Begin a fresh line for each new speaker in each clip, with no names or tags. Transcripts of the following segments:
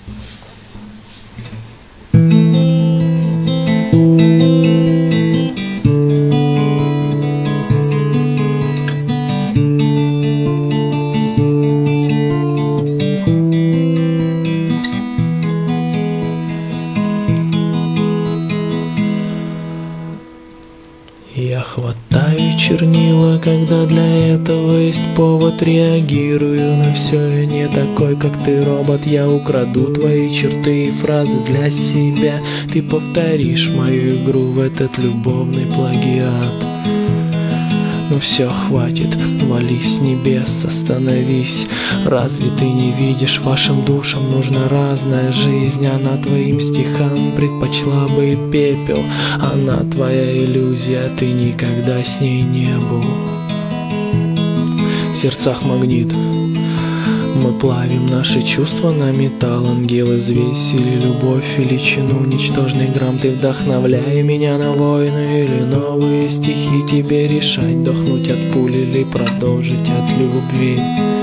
Я хватаю чернила, когда для этого есть повод. Реагирую на все, я не такой, как ты, робот. Я украду твои черты и фразы для себя. Ты повторишь мою игру в этот любовный плагиат. Ну все, хватит, вали с небес, остановись. Разве ты не видишь, вашим душам нужна разная жизнь? Она твоим стихам предпочла бы и пепел. Она твоя иллюзия, ты никогда с ней не был. В сердцах магнит, мы плавим наши чувства на металл. Ангелы взвесили любовь, величину ничтожный грамм. Ты вдохновляй меня на войны или новые стихи. Тебе решать, дохнуть от пули или продолжить от любви.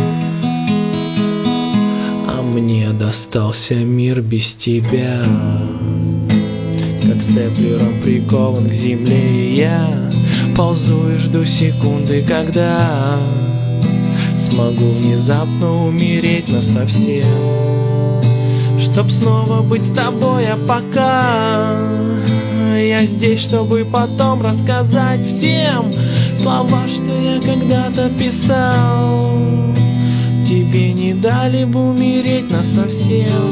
А мне достался мир без тебя, как степлером прикован к земле. И я ползу и жду секунды, когда смогу внезапно умереть насовсем, чтоб снова быть с тобой. А пока я здесь, чтобы потом рассказать всем слова, что я когда-то писал. Тебе не дали бы умереть насовсем.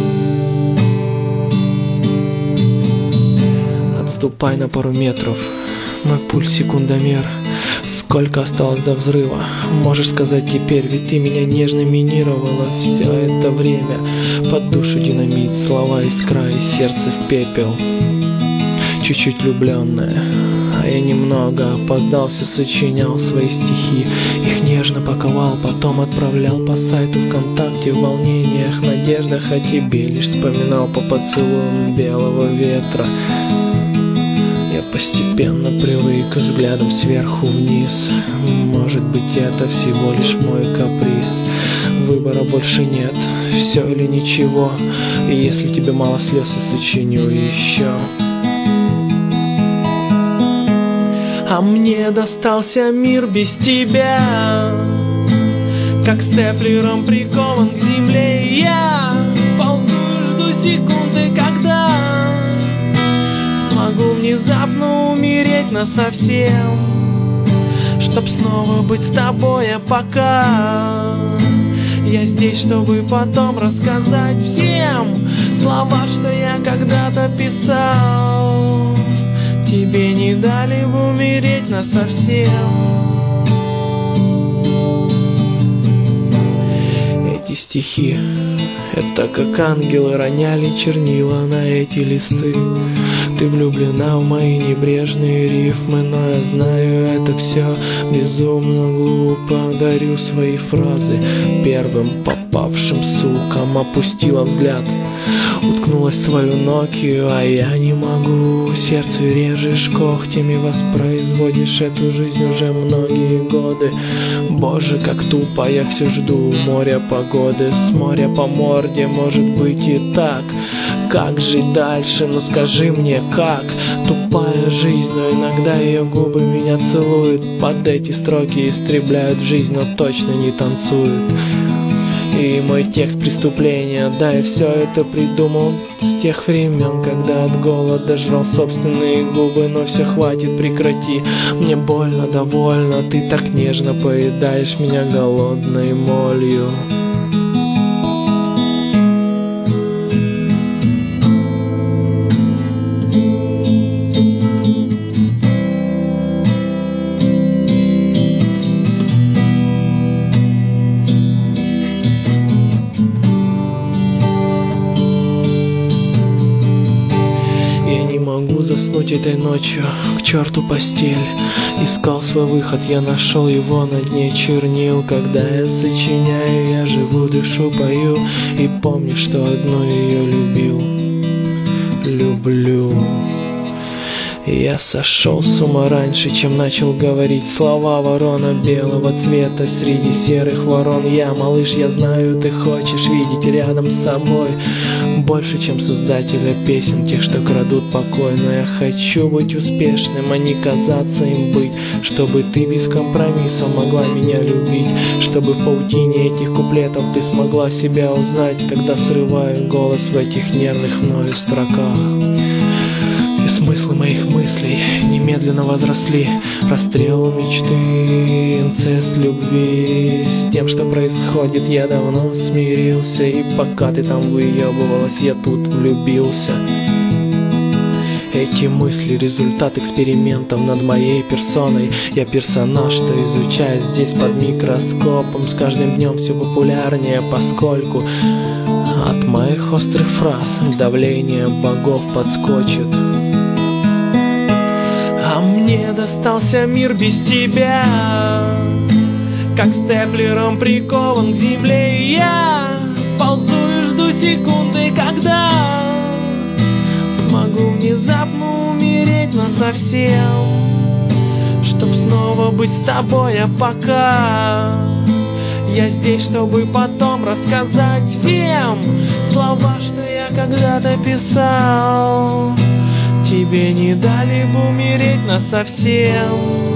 Отступай на пару метров, мой пульс секундомер. Сколько осталось до взрыва? Можешь сказать теперь, ведь ты меня нежно минировала все это время. Под душу динамит, слова искра и сердце в пепел. Чуть-чуть влюбленная, а я немного опоздался, сочинял свои стихи. Их нежно паковал, потом отправлял по сайту ВКонтакте. В волнениях, надеждах о тебе лишь вспоминал по поцелуям белого ветра. Я постепенно привык взглядом сверху вниз. Может быть, это всего лишь мой каприз. Выбора больше нет, все или ничего. И если тебе мало слез, я сочиню еще. А мне достался мир без тебя, как степлером прикован к земле. И я ползу и жду секунды, когда смогу внезапно умереть насовсем, чтоб снова быть с тобой. А пока я здесь, чтобы потом рассказать всем слова, что я когда-то писал. Тебе не дали бы умереть насовсем. Эти стихи — это как ангелы роняли чернила на эти листы. Ты влюблена в мои небрежные рифмы, но я знаю, это все безумно глупо. Дарю свои фразы первым попавшим сукам. Опустила взгляд, уткнулась в свою Nokia, а я не могу. Сердце режешь когтями, воспроизводишь эту жизнь уже многие годы. Боже, как тупо, я все жду моря погоды. С моря по морде, может быть и так. Как жить дальше, ну скажи мне как. Тупая жизнь, но иногда ее губы меня целуют. Под эти строки истребляют жизнь, но точно не танцуют. И мой текст преступления, да, я все это придумал с тех времен, когда от голода жрал собственные губы. Но все, хватит, прекрати, мне больно, довольно. Ты так нежно поедаешь меня голодной молью. Заснуть этой ночью, к черту постель. Искал свой выход, я нашел его на дне чернил. Когда я сочиняю, я живу, дышу, пою. И помню, что одну ее любил. Люблю. Я сошел с ума раньше, чем начал говорить слова. Ворона белого цвета среди серых ворон. Я, малыш, я знаю, ты хочешь видеть рядом с собой больше, чем создателя песен, тех, что крадут покой. Но я хочу быть успешным, а не казаться им быть, чтобы ты без компромисса могла меня любить, чтобы в паутине этих куплетов ты смогла себя узнать, когда срываю голос в этих нервных мною строках. И смыслы моих мыслей немедленно возросли. Расстрел мечты, инцест любви. С тем, что происходит, я давно смирился. И пока ты там выебывалась, я тут влюбился. Эти мысли — результат экспериментов над моей персоной. Я персонаж, что изучаю здесь под микроскопом. С каждым днем все популярнее, поскольку от моих острых фраз давление богов подскочит. А мне достался мир без тебя, как степлером прикован к земле. И я ползу и жду секунды, когда смогу внезапно умереть насовсем, чтоб снова быть с тобой. А пока я здесь, чтобы потом рассказать всем слова, что я когда-то писал. Тебе не дали бы умереть насовсем.